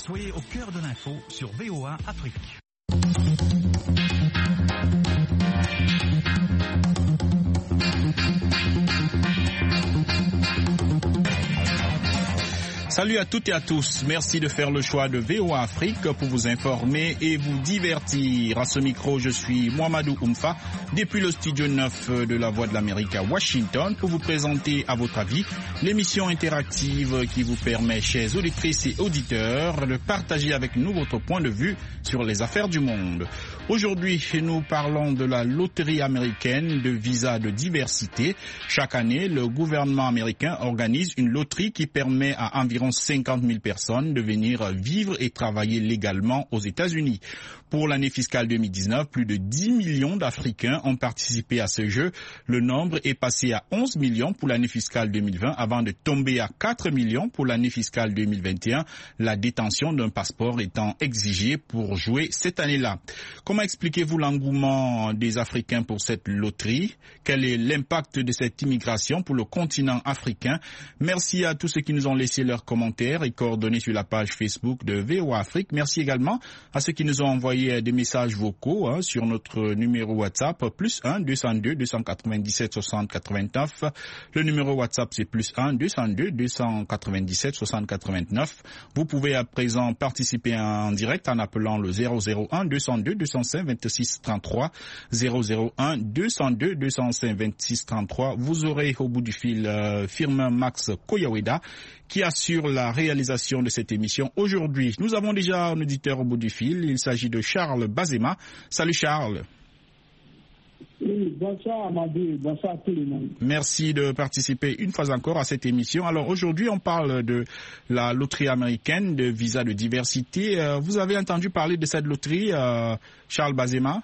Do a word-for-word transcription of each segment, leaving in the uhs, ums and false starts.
Soyez au cœur de l'info sur V O A Afrique. Salut à toutes et à tous. Merci de faire le choix de V O A Afrique pour vous informer et vous divertir. À ce micro, je suis Mohamedou Oumfa depuis le studio neuf de la Voix de l'Amérique à Washington pour vous présenter à votre avis l'émission interactive qui vous permet, chers auditrices et auditeurs, de partager avec nous votre point de vue sur les affaires du monde. Aujourd'hui, nous parlons de la loterie américaine de visa de diversité. Chaque année, le gouvernement américain organise une loterie qui permet à environ cinquante mille personnes de venir vivre et travailler légalement aux États-Unis. Pour l'année fiscale deux mille dix-neuf, plus de dix millions d'Africains ont participé à ce jeu. Le nombre est passé à onze millions pour l'année fiscale deux mille vingt avant de tomber à quatre millions pour l'année fiscale deux mille vingt et un, la détention d'un passeport étant exigée pour jouer cette année-là. Comment expliquez-vous l'engouement des Africains pour cette loterie? Quel est l'impact de cette immigration pour le continent africain? Merci à tous ceux qui nous ont laissé leurs commentaires et coordonnées sur la page Facebook de V O A Afrique. Merci également à ceux qui nous ont envoyé des messages vocaux hein, sur notre numéro WhatsApp, plus un deux cent deux deux cent quatre-vingt-dix-sept soixante quatre-vingt-neuf. Le numéro WhatsApp, c'est plus un deux cent deux deux cent quatre-vingt-dix-sept soixante quatre-vingt-neuf. Vous pouvez à présent participer en direct en appelant le zéro zéro un deux cent deux deux cent cinq vingt-six trente-trois, zéro zéro un deux cent deux deux cent cinq vingt-six trente-trois. Vous aurez au bout du fil euh, Firmin Max Koyaweda qui assure la réalisation de cette émission aujourd'hui. Nous avons déjà un auditeur au bout du fil. Il s'agit de Charles Bazema. Salut Charles. Oui, bonsoir Amadou, bonsoir à tout le monde. Merci de participer une fois encore à cette émission. Alors aujourd'hui, on parle de la loterie américaine de visa de diversité. Euh, vous avez entendu parler de cette loterie, euh, Charles Bazema?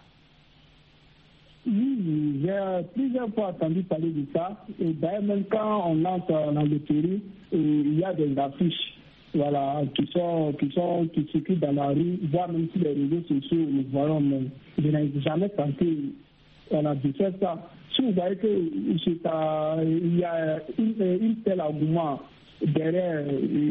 Oui, j'ai plusieurs fois entendu parler de ça. Et d'ailleurs, même quand on lance la loterie, il y a des affiches voilà, qui sont qui sont qui circulent dans la rue, voire même sur les réseaux sociaux, nous voyons, mais je n'ai jamais tenté voilà, de faire ça. Si vous voyez qu'il y a une, une telle engouement derrière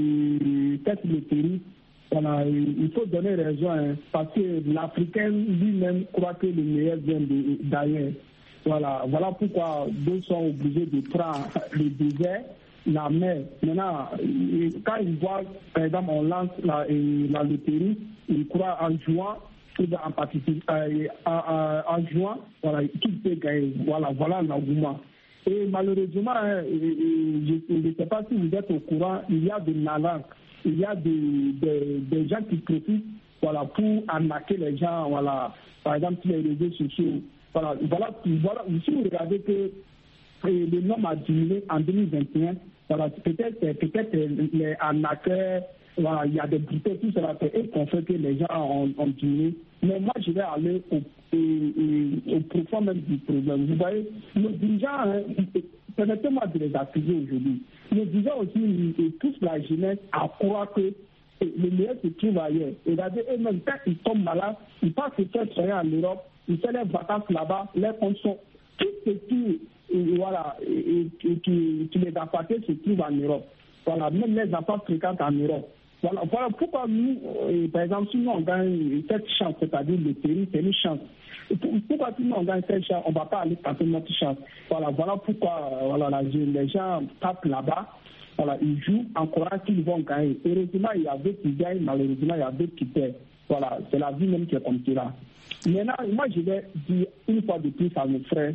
cette loterie, voilà, il faut donner raison, hein, parce que l'Africain lui-même croit que le meilleur vient d'ailleurs. Voilà, voilà pourquoi deux sont obligés de prendre le désert, la mer. Maintenant, quand ils voient, par exemple, on lance la, la loterie, ils croient en jouant, en participer, en, en, en jouant, voilà, qui peut gagner. Voilà, voilà l'engouement. Et malheureusement, hein, je ne sais pas si vous êtes au courant, il y a des nalanques. Il y a des, des, des gens qui profitent voilà, pour arnaquer les gens, voilà, par exemple sur les réseaux sociaux. Voilà, voilà, voilà. Si vous regardez que le nombre a diminué en deux mille vingt et un, voilà, peut-être peut-être les arnaqueurs, voilà, il y a des brutaux, tout cela fait et qu'on fait que les gens ont, ont diminué. Mais moi, je vais aller au, au, au profond même du problème. Vous voyez, nos dirigeants, hein, permettez-moi de les accuser aujourd'hui. Nos dirigeants aussi, ils poussent la jeunesse à croire que le meilleur se trouve ailleurs. Et regardez, eux-mêmes, quand ils tombent malades, ils passent se faire soigner en Europe, ils font leurs vacances là-bas, leurs comptes sont. Tout ce qui, et, voilà, et, et, qui, qui les appartient se trouve en Europe. Voilà, même les enfants fréquentent en Europe. Voilà, voilà pourquoi nous, euh, par exemple, si nous on gagne cette chance, c'est-à-dire le pays, c'est une chance. Pourquoi si nous on gagne cette chance, on ne va pas aller tenter notre chance. Voilà, voilà pourquoi euh, voilà, les gens tapent là-bas, voilà, ils jouent en croyant qu'ils vont gagner. Heureusement, il y a d'autres qui gagnent, malheureusement, il y a d'autres qui perdent. Voilà, c'est la vie même qui est comme cela. Maintenant, moi je vais dire une fois de plus à mes frères,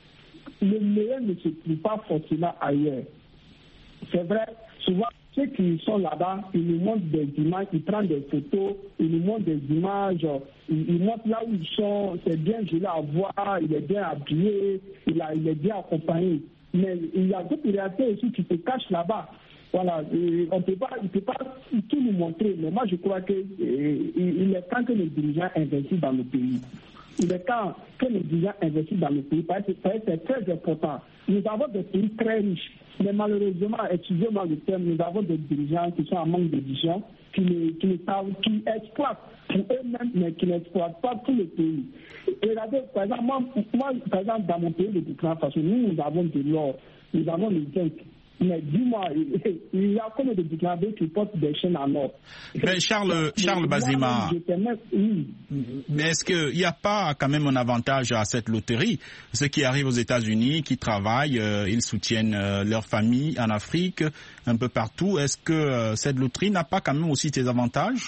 le meilleur ne se trouve pas forcément ailleurs. C'est vrai, souvent, ceux qui sont là-bas, ils nous montrent des images, ils prennent des photos, ils nous montrent des images, ils, ils montrent là où ils sont, c'est bien joli à voir, il est bien habillé, il, a, il est bien accompagné. Mais il y a d'autres réalités aussi qui se cachent là-bas. Voilà, et on peut pas, il ne peut pas tout nous montrer, mais moi je crois qu'il est temps que les dirigeants investissent dans le pays. Il est temps que les dirigeants investissent dans le pays, parce que c'est très important. Nous avons des pays très riches, mais malheureusement, excusez-moi le terme, nous avons des dirigeants qui sont en manque de vision, qui, ne, qui, ne savent, qui exploitent pour eux-mêmes, mais qui n'exploitent pas tout le pays. Et regardez, par exemple, moi, moi, par exemple, dans mon pays de Burkina Faso, nous, nous avons de l'or, nous avons le zinc. Mais dis-moi, il y a combien de Burkinabés qui portent des chaînes en or? Mais Charles, Charles Bazema, oui. mais est-ce qu'il n'y a pas quand même un avantage à cette loterie? Ceux qui arrivent aux États-Unis, qui travaillent, euh, ils soutiennent euh, leur famille en Afrique, un peu partout. Est-ce que euh, cette loterie n'a pas quand même aussi des avantages?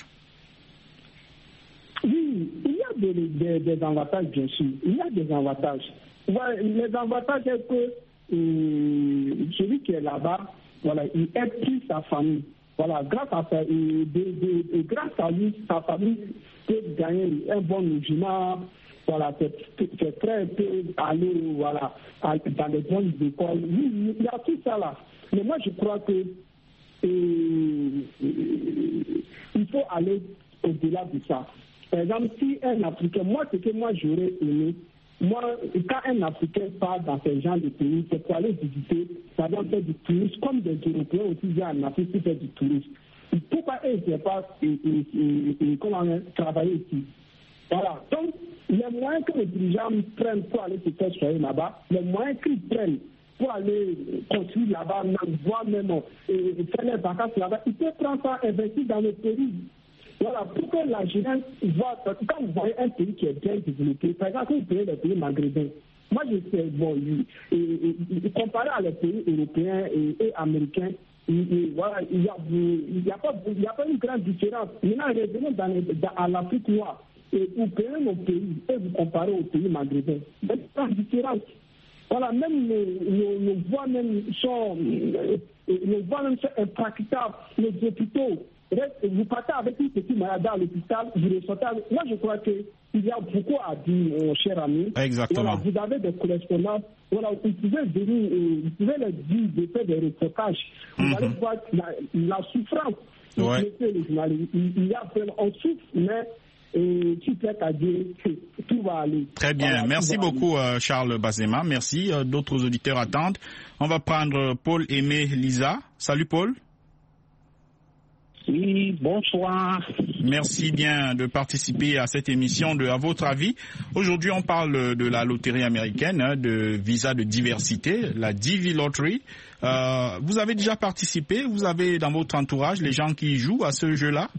Oui, il y a des, des, des avantages, bien sûr. Il y a des avantages. Ouais, les avantages, c'est que euh, celui qui est là-bas, voilà, il aide plus sa famille. Voilà, grâce à, ça, et de, de, et grâce à lui, sa famille peut gagner un bon logement. Voilà, c'est très peu aller voilà, dans les bonnes écoles. Oui, il y a tout ça là. Mais moi, je crois que euh, il faut aller au-delà de ça. Par exemple, si un Africain, moi, ce que moi j'aurais aimé, moi, quand un Africain part dans ce genre de pays, c'est pour aller visiter, ça doit faire du tourisme, comme des Européens aussi viennent en Afrique pour faire du tourisme. Pourquoi eux ne pas et, et, et, et, comment travailler ici? Voilà. Donc, les moyens que les dirigeants prennent pour aller se faire soigner là-bas, les moyens qu'ils prennent pour aller construire là-bas, même, voire même et, et faire les vacances là-bas, ils peuvent prendre ça, investir dans le pays. Voilà, pour que la jeunesse voit, quand vous voyez un pays qui est bien développé, par exemple, vous voyez les pays maghrébins, moi je sais, bon, et, et, et, comparé à les pays européens et, et américains, et, et, voilà, il n'y a, il a, a pas une grande différence. Maintenant, revenons dans, dans, à l'Afrique noire, et vous prenez nos pays et vous comparez aux pays maghrébins, il y a une grande différence. Voilà, même nos, nos, nos voies même sont, nos voies même sont impraticables, nos hôpitaux. Vous partez avec une petite maladie à l'hôpital, vous ressortez avec... Moi, je crois qu'il y a beaucoup à dire, mon cher ami. Exactement. Voilà, vous avez des correspondances. Voilà, vous pouvez venir, euh, vous pouvez leur dire de faire des reportages. Vous mm-hmm. allez voir la, la souffrance. Ouais. Il, il y a, on souffre, mais et tu peux à dire que tout va aller. Très bien. Voilà, merci beaucoup, euh, Charles Bazema. Merci. Euh, d'autres auditeurs attendent. On va prendre Paul Aimé Lisa. Salut, Paul. Oui, bonsoir. Merci bien de participer à cette émission de À votre avis. Aujourd'hui, on parle de la loterie américaine, hein, de visa de diversité, la D V Lottery. Euh, vous avez déjà participé? Vous avez dans votre entourage les gens qui jouent à ce jeu-là?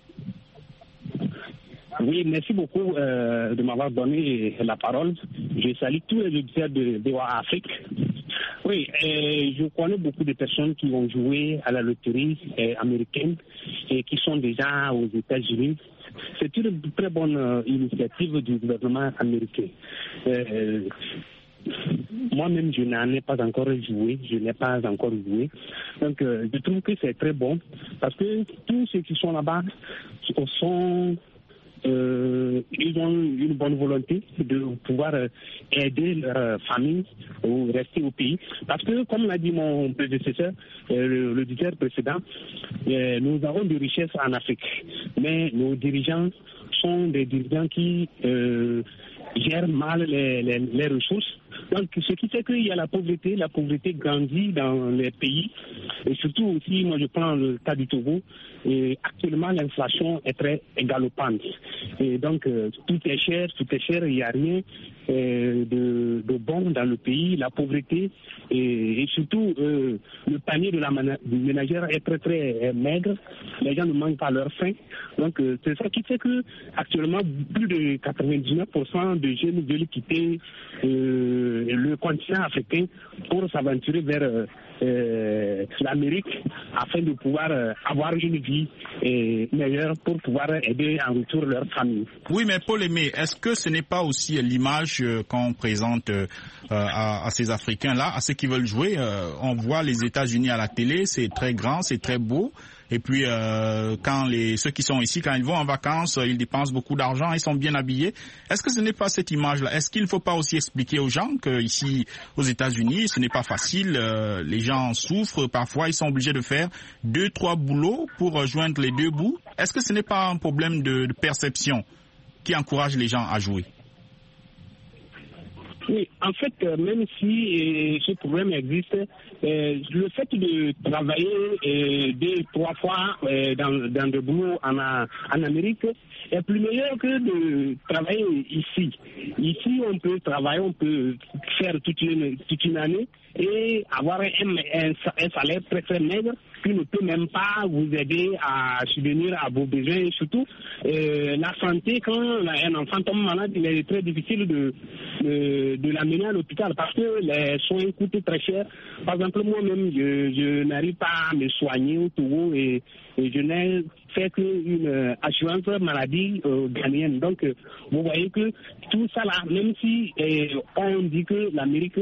Oui, merci beaucoup euh, de m'avoir donné la parole. Je salue tous les auditeurs de V O A Afrique. Oui, euh, je connais beaucoup de personnes qui ont joué à la loterie euh, américaine et qui sont déjà aux États-Unis. C'est une très bonne euh, initiative du gouvernement américain. Euh, Moi-même, je n'en ai pas encore joué, je n'ai pas encore joué. Donc, euh, je trouve que c'est très bon parce que tous ceux qui sont là-bas sont... Euh, ils ont une bonne volonté de pouvoir euh, aider leur euh, famille ou rester au pays. Parce que, comme l'a dit mon prédécesseur, euh, l'auditeur précédent, euh, nous avons des richesses en Afrique. Mais nos dirigeants sont des dirigeants qui euh, gèrent mal les, les, les ressources. Donc, ce qui fait qu'il y a la pauvreté, la pauvreté grandit dans les pays. Et surtout aussi, moi je prends le cas du Togo, et actuellement l'inflation est très galopante. Et donc, euh, tout est cher, tout est cher, il n'y a rien euh, de, de bon dans le pays. La pauvreté et, et surtout euh, le panier de la ménagère est très très euh, maigre. Les gens ne mangent pas leur faim. Donc, euh, c'est ça qui fait que actuellement plus de quatre-vingt-dix-neuf pour cent de jeunes veulent quitter euh, le continent africain pour s'aventurer vers euh, euh, l'Amérique afin de pouvoir euh, avoir une vie euh, meilleure pour pouvoir aider en retour leur famille. Oui, mais Paul Aimé, est-ce que ce n'est pas aussi l'image euh, qu'on présente euh, à, à ces Africains-là, à ceux qui veulent jouer? euh, On voit les États-Unis à la télé, c'est très grand, c'est très beau. Et puis, euh, quand les ceux qui sont ici, quand ils vont en vacances, ils dépensent beaucoup d'argent, ils sont bien habillés. Est-ce que ce n'est pas cette image-là? Est-ce qu'il ne faut pas aussi expliquer aux gens qu'ici, aux États-Unis, ce n'est pas facile, euh, les gens souffrent, parfois ils sont obligés de faire deux, trois boulots pour joindre les deux bouts? Est-ce que ce n'est pas un problème de, de perception qui encourage les gens à jouer? Oui, en fait, euh, même si euh, ce problème existe, euh, le fait de travailler euh, deux, trois fois euh, dans, dans le boulot en, en Amérique est plus meilleur que de travailler ici. Ici, on peut travailler, on peut faire toute une, toute une année et avoir un, un, un salaire très très maigre qui ne peut même pas vous aider à subvenir à vos besoins. Et surtout, euh, la santé, quand un enfant tombe malade, il est très difficile de, de, de l'amener à l'hôpital parce que les soins coûtent très cher. Par exemple, moi-même, je, je n'arrive pas à me soigner au Togo et, et je n'ai fait qu'une euh, assurance maladie euh, ghanéenne. Donc, euh, vous voyez que tout ça là, même si euh, on dit que l'Amérique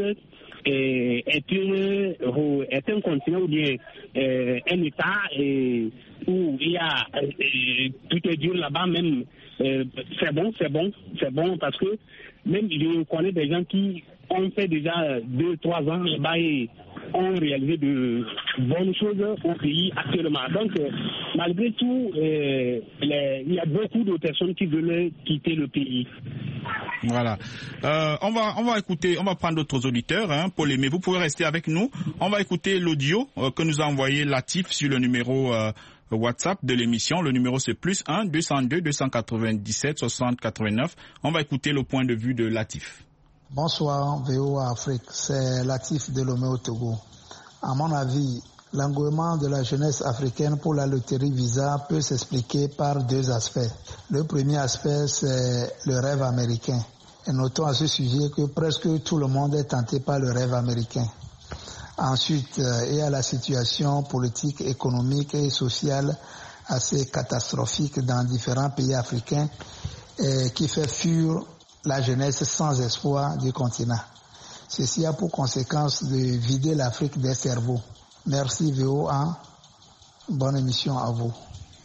est, une, est un continent ou bien euh, un État et, où il y a euh, tout est dur là-bas, même euh, c'est bon, c'est bon, c'est bon parce que même je connais des gens qui ont fait déjà deux, trois ans là-bas et ont réalisé de bonnes choses au pays actuellement. Donc, euh, malgré tout, euh, les, il y a beaucoup de personnes qui veulent quitter le pays. Voilà. Euh, on va on va écouter, on va prendre d'autres auditeurs, hein, Paul Aimé, vous pouvez rester avec nous. On va écouter l'audio euh, que nous a envoyé Latif sur le numéro euh, WhatsApp de l'émission. Le numéro c'est plus un deux cent deux deux cent quatre-vingt-dix-sept soixante quatre-vingt-neuf. On va écouter le point de vue de Latif. Bonsoir V O A Afrique, c'est Latif de Lomé au Togo. À mon avis, l'engouement de la jeunesse africaine pour la loterie Visa peut s'expliquer par deux aspects. Le premier aspect, c'est le rêve américain. Et notons à ce sujet que presque tout le monde est tenté par le rêve américain. Ensuite, il y a la situation politique, économique et sociale assez catastrophique dans différents pays africains et qui fait fuir la jeunesse sans espoir du continent. Ceci a pour conséquence de vider l'Afrique des cerveaux. Merci V O A. Bonne émission à vous.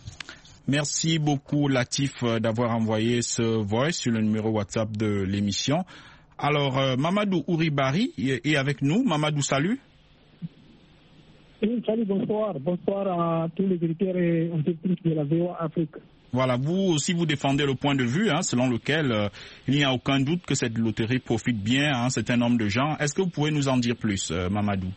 Merci beaucoup Latif d'avoir envoyé ce voice sur le numéro WhatsApp de l'émission. Alors, euh, Mamadou Ouribari est avec nous. Mamadou, salut. Oui, salut, bonsoir. Bonsoir à tous les directeurs et entreprises de la V O A Afrique. Voilà, vous aussi vous défendez le point de vue hein, selon lequel euh, il n'y a aucun doute que cette loterie profite bien à un certain nombre de gens. Est-ce que vous pouvez nous en dire plus, euh, Mamadou?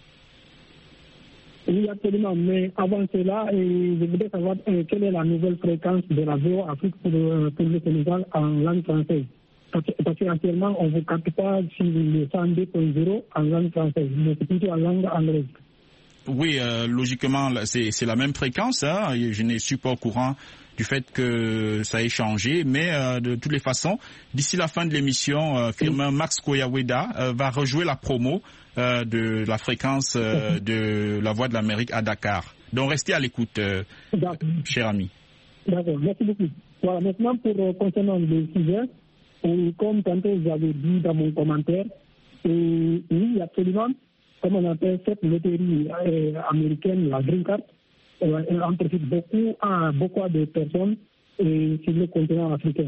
Oui, absolument. Mais avant cela, et je voudrais savoir euh, quelle est la nouvelle fréquence de la V O A Afrique pour, euh, pour le Sénégal en langue française. Parce, parce qu'actuellement, on ne vous capte pas sur le cent deux point zéro en langue française, mais c'est plutôt en langue anglaise. Oui, euh, logiquement, c'est, c'est la même fréquence. Hein. Je ne suis pas au courant du fait que ça ait changé, mais euh, de toutes les façons, d'ici la fin de l'émission, euh, firmin Max Koyaweda euh, va rejouer la promo euh, de la fréquence euh, de la Voix de l'Amérique à Dakar. Donc restez à l'écoute, euh, cher ami. D'accord, merci beaucoup. Voilà, maintenant pour euh, concernant le sujet, et comme tantôt vous avez dit dans mon commentaire, et, oui, absolument, comme on appelle cette loterie euh, américaine, la Green Card, euh, elle en profite beaucoup à beaucoup de personnes euh, sur le continent africain.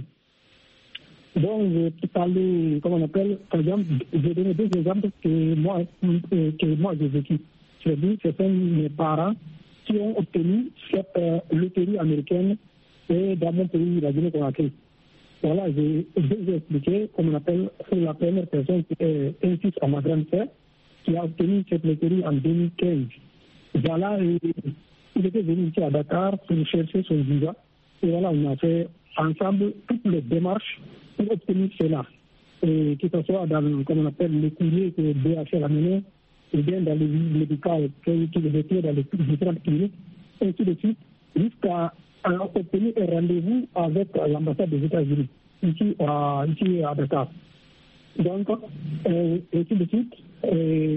Donc, je peux parler, comme on appelle, par exemple, je vais donner deux exemples que moi, euh, que moi j'ai vécu. C'est dit, ce sont mes parents qui ont obtenu cette euh, loterie américaine et dans mon pays, la Guinée-Conakry. Voilà, j'ai déjà expliqué, comme on appelle, c'est la première personne qui est un fils à ma grande sœur, qui a obtenu cette loterie en deux mille quinze. Voilà, et, il était venu ici à Dakar pour chercher son visa. Et voilà, on a fait ensemble toutes les démarches pour obtenir cela. Et que ce soit dans, comme on appelle, le courrier que D H L a mené, ou bien dans les visites médicales qu'il était dans les différentes cliniques, et ainsi de suite, jusqu'à obtenir un rendez-vous avec l'ambassade des États-Unis, ici à, ici à Dakar. Donc, euh, ainsi de suite, euh,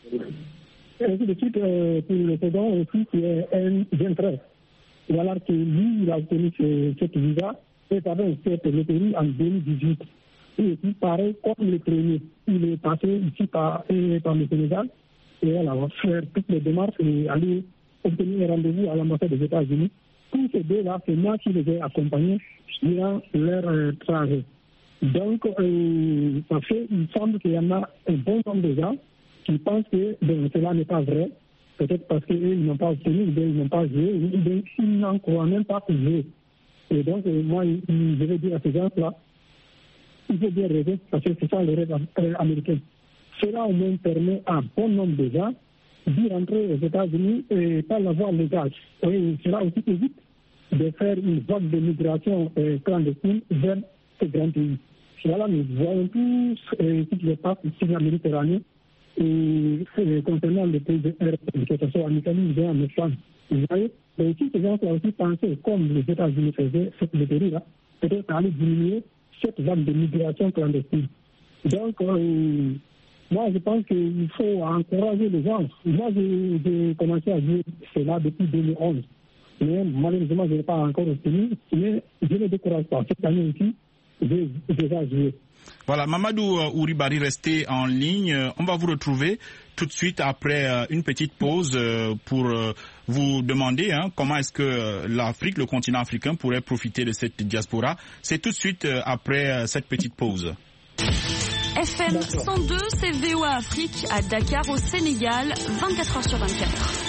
ainsi de suite, euh, pour le second aussi, qui est un jeune frère. Voilà que lui, il a obtenu ce, cette visa, et pardon, cette loterie en deux mille dix-huit. Et puis, pareil, comme le premier, il est passé ici par, par le Sénégal, et voilà, on va faire toutes les démarches et aller obtenir un rendez-vous à l'ambassade des États-Unis. Tous ces deux-là, c'est moi qui les ai accompagnés durant leur euh, trajet. Donc, euh, parce qu'il semble qu'il y en a un bon nombre de gens qui pensent que ben, cela n'est pas vrai, peut-être parce qu'eux, ils n'ont pas obtenu, ils n'ont pas joué, ils, ils n'en croient même pas pour jouer. Et donc, euh, moi, je vais dire à ces gens-là, il faut bien rêver, parce que c'est ça le rêve américain. Cela au moins permet à un bon nombre de gens d'y rentrer aux États-Unis et par la voie légale. Et cela aussi évite de faire une vague de migration euh, clandestine vers ces grands pays. Voilà, nous voyons tous euh, ce qui se passe ici en Méditerranée et euh, concernant les pays de R P, que ce soit en Italie ou en Espagne. Vous voyez, mais si ces gens ont aussi pensé, comme les États-Unis faisaient cette méthode-là, peut-être ça allait diminuer cette vague de migration clandestine. Donc, euh, moi, je pense qu'il faut encourager les gens. Moi, j'ai, j'ai commencé à jouer cela depuis deux mille onze. Mais malheureusement, je n'ai pas encore obtenu. Mais je ne décourage pas. Cette année aussi, j'ai déjà joué. Voilà, Mamadou Ouribari, restez en ligne. On va vous retrouver tout de suite après une petite pause pour vous demander hein, comment est-ce que l'Afrique, le continent africain, pourrait profiter de cette diaspora. C'est tout de suite après cette petite pause. F M cent deux, c'est V O A Afrique à Dakar au Sénégal, vingt-quatre heures sur vingt-quatre.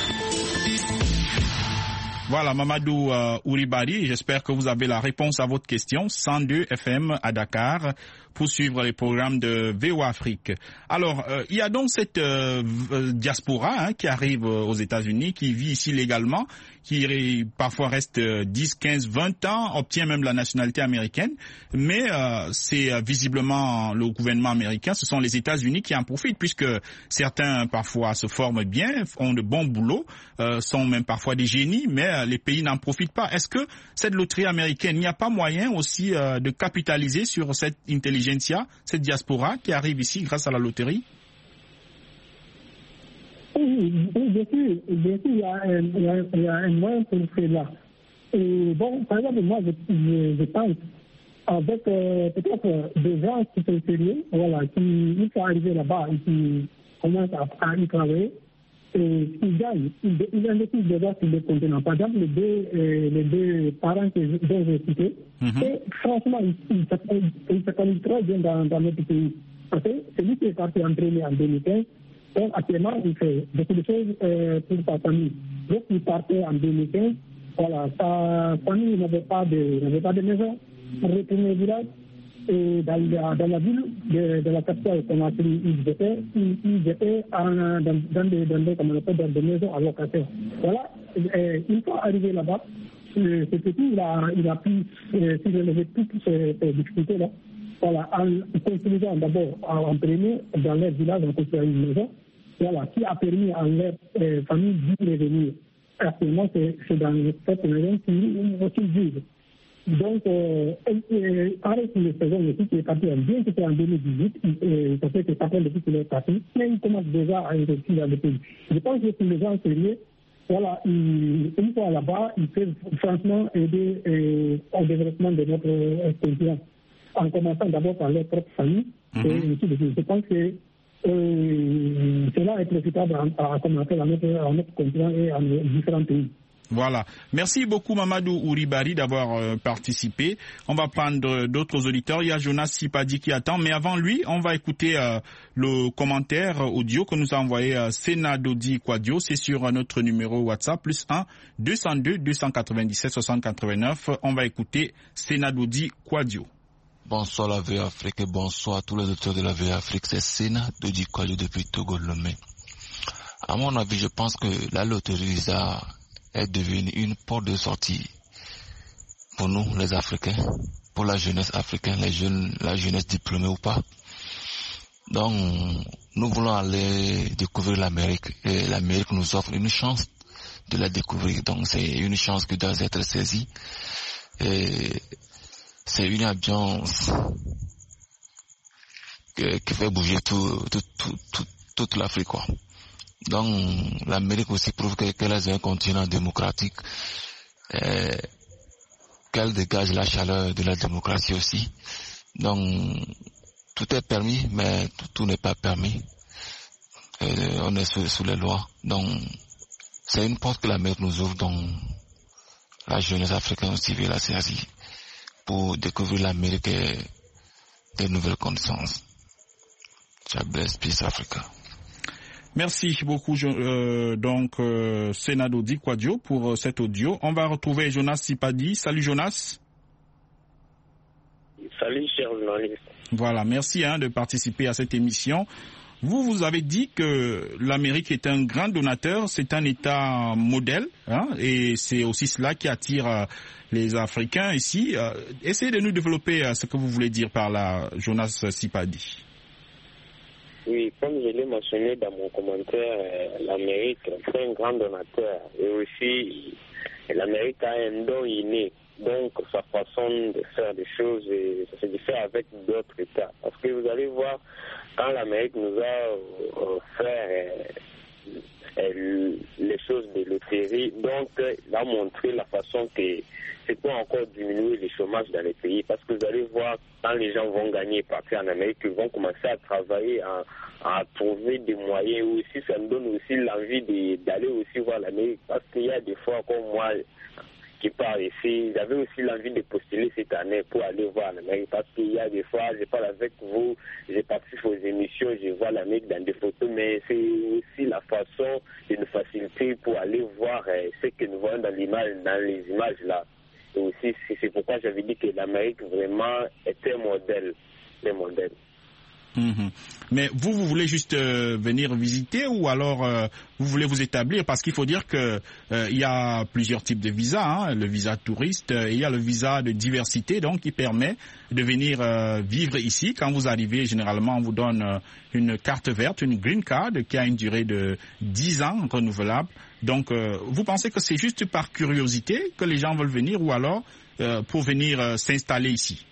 Voilà, Mamadou euh, Ouribari, j'espère que vous avez la réponse à votre question. cent deux F M à Dakar pour suivre les programmes de V O A Afrique. Alors, euh, il y a donc cette euh, diaspora hein, qui arrive aux États-Unis, qui vit ici légalement, qui parfois reste dix, quinze, vingt ans, obtient même la nationalité américaine, mais euh, c'est euh, visiblement le gouvernement américain, ce sont les États-Unis qui en profitent, puisque certains parfois se forment bien, ont de bons boulots, euh, sont même parfois des génies, mais euh, les pays n'en profitent pas. Est-ce que cette loterie américaine, il n'y a pas moyen aussi euh, de capitaliser sur cette intelligentsia, cette diaspora qui arrive ici grâce à la loterie? Oui, bien sûr, bien sûr, il y a un, il y a, il y a un moyen pour cela. Et bon, par exemple, moi, je, je, je pense, avec euh, peut-être des gens qui sont sérieux, voilà, qui, une fois arrivés là-bas et qui commencent à, à y travailler, et ils gagnent, ils, ils investissent déjà sur des contenants. Par exemple, les deux, euh, les deux parents que je, dont j'ai cités, mm-hmm. et franchement, ils, ils, ils, ils se connaissent très bien dans, dans notre pays. Parce que c'est lui qui est parti entraîner en deux mille quinze. Donc, actuellement, il fait beaucoup de choses euh, pour sa famille. Donc, il partait en deux mille quinze. Voilà, sa famille n'avait pas de, n'avait pas de maison pour retourner au village. Et dans la, dans la ville de, de la capitale, ils étaient, ils, ils étaient en, dans, dans, des, dans, des, comme on appelle, dans des maisons à location. Voilà, et une fois arrivé là-bas, ce, ce petit, il a, il a pu euh, relever toutes ces, ces difficultés-là. Voilà, en construisant d'abord en premier dans leur village, en construisant une maison, voilà, qui a permis à leur euh, famille d'y revenir. Actuellement, c'est, c'est dans cette maison qu'ils vivent. Donc, euh, euh, pareil pour les saisons aussi qui est parti, bien que c'était en deux mille dix-huit, euh, ça fait que ça fait depuis qu'il est parti, mais il commence déjà à investir dans le pays. Je pense que pour les gens sérieux, voilà, ils, une fois là-bas, ils peuvent franchement aider euh, au développement de notre euh, continent, en commençant d'abord par leur propre famille. Mm-hmm. Et ainsi de suite. Je pense que euh, cela est profitable à, à commencer à notre, à notre continent et à nos différents pays. Voilà. Merci beaucoup Mamadou Ouribari d'avoir euh, participé. On va prendre d'autres auditeurs. Il y a Jonas Sipadi qui attend. Mais avant lui, on va écouter euh, le commentaire audio que nous a envoyé euh, Senadodi Kwadio. C'est sur euh, notre numéro WhatsApp, plus un deux cent deux deux cent quatre-vingt-dix-sept soixante quatre-vingt-neuf. On va écouter Senadodi Kwadio. Bonsoir la V O A Afrique et bonsoir à tous les auditeurs de la V O A Afrique. C'est Senadodi Kwadio depuis Togo-Lomé. À mon avis, je pense que la loterie Visa est devenue une porte de sortie pour nous, les Africains, pour la jeunesse africaine, les jeunes, la jeunesse diplômée ou pas. Donc, nous voulons aller découvrir l'Amérique et l'Amérique nous offre une chance de la découvrir. Donc, c'est une chance qui doit être saisie et c'est une ambiance qui, qui fait bouger tout, tout, tout, tout, toute l'Afrique, quoi. Donc, l'Amérique aussi prouve qu'elle est un continent démocratique, euh, qu'elle dégage la chaleur de la démocratie aussi. Donc, tout est permis, mais tout, tout n'est pas permis. Euh, on est sous, sous les lois. Donc, c'est une porte que l'Amérique nous ouvre, donc la jeunesse africaine aussi veut la saisir pour découvrir l'Amérique et des nouvelles connaissances. God bless, peace Africa. Merci beaucoup, euh, donc, euh, Senadodi Kwadio pour euh, cet audio. On va retrouver Jonas Sipadi. Salut Jonas. Salut, cher journaliste. Voilà, merci hein, de participer à cette émission. Vous, vous avez dit que l'Amérique est un grand donateur, c'est un État modèle, hein, et c'est aussi cela qui attire euh, les Africains ici. Euh, essayez de nous développer euh, ce que vous voulez dire par là, Jonas Sipadi. Oui, comme je l'ai mentionné dans mon commentaire, euh, l'Amérique est un grand donateur et aussi l'Amérique a un don inné. Donc, sa façon de faire des choses, c'est de faire avec d'autres États. Parce que vous allez voir, quand l'Amérique nous a offert euh, euh, les choses de loterie, donc, il a montré la façon que c'est pour encore diminuer le chômage dans les pays. Parce que vous allez voir, quand les gens vont gagner et partir en Amérique, ils vont commencer à travailler, à, à trouver des moyens. Aussi, ça me donne aussi l'envie d'aller aussi voir l'Amérique. Parce qu'il y a des fois, comme moi, qui parle ici, j'avais aussi l'envie de postuler cette année pour aller voir l'Amérique parce qu'il y a des fois, je parle avec vous, je participe aux émissions, je vois l'Amérique dans des photos, mais c'est aussi la façon de nous faciliter pour aller voir euh, ce que nous voyons dans l'image, dans les images là. Et aussi, c'est pourquoi j'avais dit que l'Amérique vraiment est un modèle, un modèle. Mmh. Mais vous, vous voulez juste euh, venir visiter ou alors euh, vous voulez vous établir? Parce qu'il faut dire que euh, il y a plusieurs types de visas, hein, le visa touriste, euh, il y a le visa de diversité, donc qui permet de venir euh, vivre ici. Quand vous arrivez, généralement, on vous donne euh, une carte verte, une green card, qui a une durée de dix ans renouvelable. Donc, euh, vous pensez que c'est juste par curiosité que les gens veulent venir ou alors euh, pour venir euh, s'installer ici?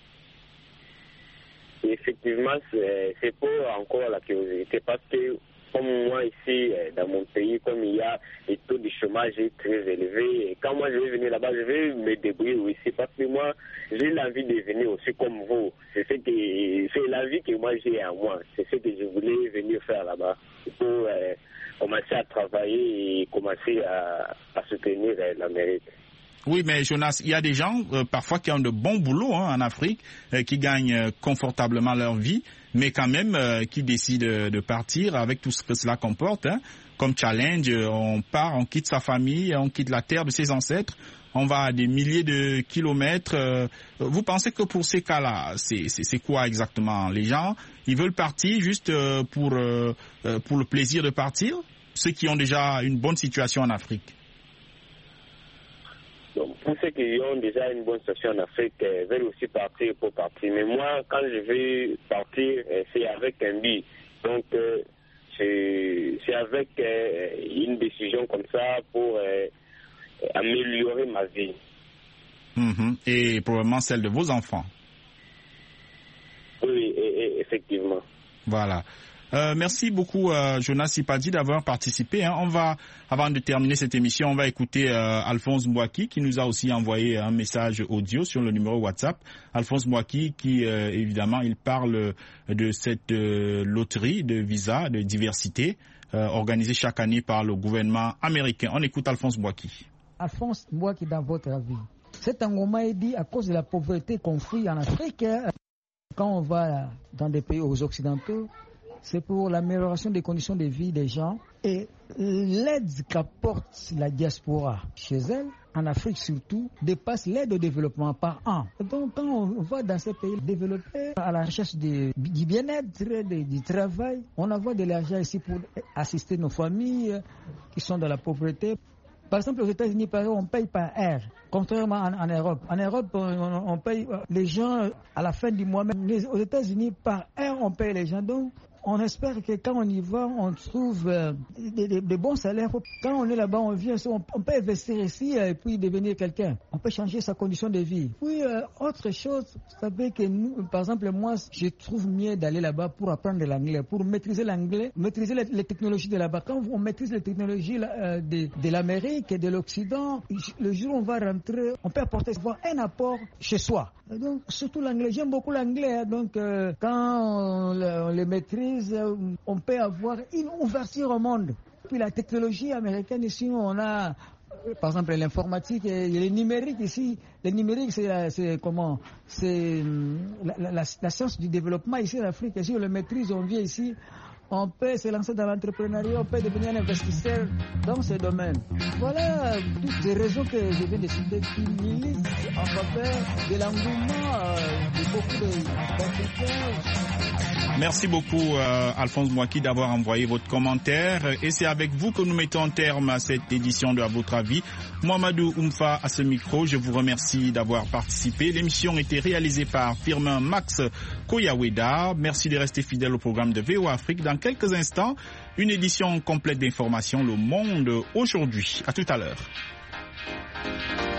Effectivement, c'est pour encore la curiosité parce que comme moi ici, dans mon pays, comme il y a les taux de chômage très élevés, et quand moi je vais venir là-bas, je vais me débrouiller aussi parce que moi, j'ai l'envie de venir aussi comme vous. C'est ce que c'est l'envie que moi j'ai en moi. C'est ce que je voulais venir faire là-bas pour euh, commencer à travailler et commencer à, à soutenir euh, l'Amérique. Oui, mais Jonas, il y a des gens euh, parfois qui ont de bons boulots hein, en Afrique, euh, qui gagnent euh, confortablement leur vie, mais quand même euh, qui décident euh, de partir avec tout ce que cela comporte. Hein. Comme challenge, euh, on part, on quitte sa famille, on quitte la terre de ses ancêtres, on va à des milliers de kilomètres. Euh, vous pensez que pour ces cas-là, c'est quoi exactement? Les gens, ils veulent partir juste euh, pour, euh, pour le plaisir de partir? Ceux qui ont déjà une bonne situation en Afrique? Donc, pour ceux qui ont déjà une bonne situation en Afrique, euh, veulent aussi partir pour partir. Mais moi, quand je vais partir, euh, c'est avec un but. Donc, euh, c'est avec euh, une décision comme ça pour euh, améliorer ma vie. Mmh. Et probablement celle de vos enfants. Oui, et, et, effectivement. Voilà. Euh, merci beaucoup, euh, Jonas Sipadi, d'avoir participé. Hein. On va, avant de terminer cette émission, on va écouter euh, Alphonse Mbouaki qui nous a aussi envoyé un message audio sur le numéro WhatsApp. Alphonse Mbouaki qui, euh, évidemment, il parle de cette euh, loterie de visa de diversité euh, organisée chaque année par le gouvernement américain. On écoute Alphonse Mbouaki. Alphonse Mbouaki, dans votre avis, cet engouement est dit à cause de la pauvreté qu'on fuit en Afrique. Quand on va dans des pays occidentaux, c'est pour l'amélioration des conditions de vie des gens et l'aide qu'apporte la diaspora chez elle, en Afrique surtout, dépasse l'aide au développement par an. Donc quand on va dans ces pays développés à la recherche de, du bien-être, du travail, on envoie de l'argent ici pour assister nos familles qui sont dans la pauvreté. Par exemple, aux États-Unis, par exemple, on paye par air, contrairement en, en Europe. En Europe, on, on paye les gens à la fin du mois. Mais aux États-Unis, par air, on paye les gens. Donc, on espère que quand on y va, on trouve euh, des, des, des bons salaires. Quand on est là-bas, on vient, on, on peut investir ici et puis devenir quelqu'un. On peut changer sa condition de vie. Puis, euh, autre chose, vous savez que nous, par exemple, moi, je trouve mieux d'aller là-bas pour apprendre l'anglais, pour maîtriser l'anglais, maîtriser les, les technologies de là-bas. Quand on maîtrise les technologies euh, de, de l'Amérique et de l'Occident, le jour où on va rentrer, on peut apporter un apport chez soi. Donc, surtout l'anglais. J'aime beaucoup l'anglais. Hein, donc, euh, quand on le, on le maîtrise, on peut avoir une ouverture au monde. Puis la technologie américaine ici, on a, par exemple, l'informatique et le numérique ici. Le numérique, c'est comment? C'est la, la, la, la science du développement ici en Afrique. Si on le maîtrise, on vient ici, on peut se lancer dans l'entrepreneuriat, on peut devenir un investisseur dans ce domaine. Voilà toutes les raisons que je viens de citer qui militent en faveur de l'engouement euh, de beaucoup d'Africains. Merci beaucoup euh, Alphonse Mouaki d'avoir envoyé votre commentaire et c'est avec vous que nous mettons terme à cette édition de À votre avis. Mouamadou Oumfa à ce micro, je vous remercie d'avoir participé. L'émission a été réalisée par Firmin Max Koyaweda. Merci de rester fidèle au programme de V O A Afrique. Dans quelques instants, une édition complète d'informations Le Monde aujourd'hui. À tout à l'heure.